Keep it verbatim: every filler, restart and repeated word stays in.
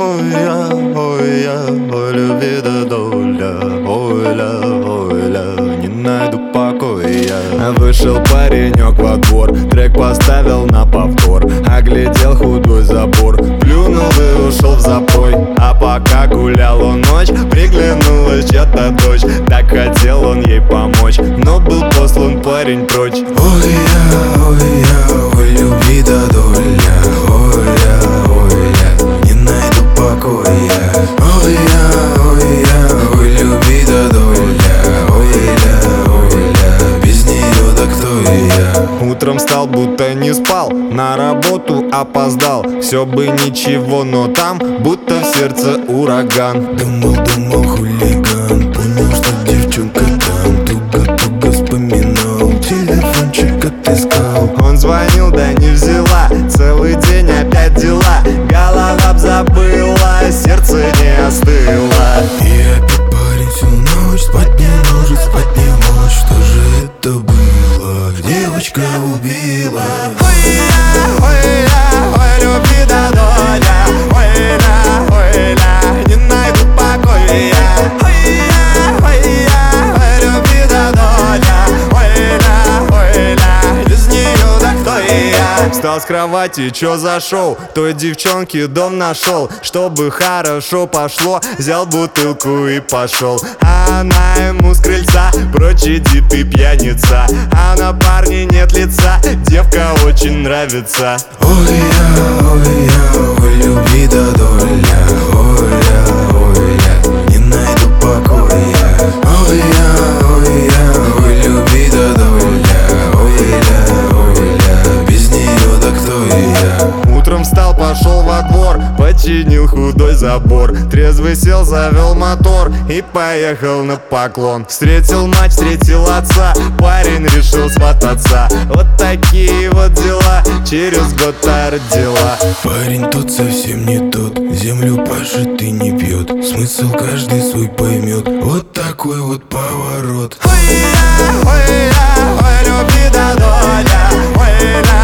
ой, я, ой, я, ой, люби да доля, ой, ля, ой, ля, не найду покоя. Вышел паренек во двор, трек поставил на повтор, оглядел худой забор, плюнул и ушел в запой. А пока гулял он ночь, приглянулась чья-то дочь. Так хотел он ей помочь, но был послан парень прочь. Ой, я, ой, я, ой, люби да доля, ой, я, ой, я, не найду покоя. Ой, я, ой, я, ой, люби да доля, ой, я, ой, я, без нее да кто я. Утром встал, будто не спал, на работу опоздал. Все бы ничего, но там будто в сердце ураган. Думал, думал, хулиган, понял, что девчонка там. Туго-туго вспоминал, телефончик отыскал. Он звонил, да не взяла, целый день опять дела. Голова б забыла, сердце не остыло. И опять парень всю ночь спать не может, спать не может. Что же это было? Девочка убила. Ой, я, ой, я, ой, люби да доля, ой, ля, ой, ля, не найду покоя. Ой, я, ой, я, ой, люби да доля, ой, ля, ой, ля, без нее да кто я. Встал с кровати, чё зашел, той девчонке дом нашел. Чтобы хорошо пошло, взял бутылку и пошел. А она ему с крыльца: прочь иди ты, пьяница. А на парне нет лица, девка очень нравится. Ой, я, ой, я, ой, люби да доля, ой, я, ой, я, не найду покоя. Ой, я, ой, я, ой, люби да доля, ой, я, ой, я, без нее да кто я. Утром встал, пошел во двор, починил худой забор. Трезвый сел, завел мотор и поехал на поклон. Встретил мать, встретил отца, парень решил свататься. Вот такие вот дела, через год та родила. Парень тот совсем не тот, землю пашет и не пьет. Смысл каждый свой поймет, вот такой вот поворот. Ой, я, ой, я, ой, люби да доля, ой, ля,